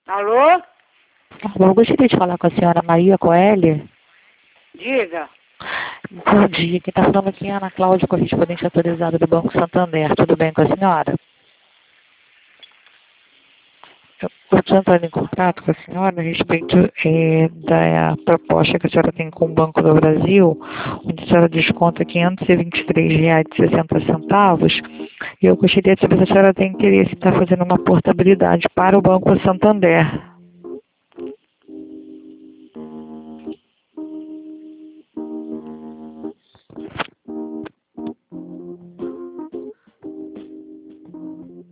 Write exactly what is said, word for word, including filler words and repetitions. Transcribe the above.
Alô? Alô, eu gostaria de falar com a senhora Maria Coelho. Diga. Bom dia, quem está falando aqui é Ana Cláudia, correspondente autorizada do Banco Santander. Tudo bem com a senhora? Eu estou entrando em contato com a senhora a respeito é, da proposta que a senhora tem com o Banco do Brasil, onde a senhora desconta quinhentos e vinte e três reais e sessenta centavos. E eu gostaria de saber se a senhora tem interesse em estar fazendo uma portabilidade para o Banco Santander.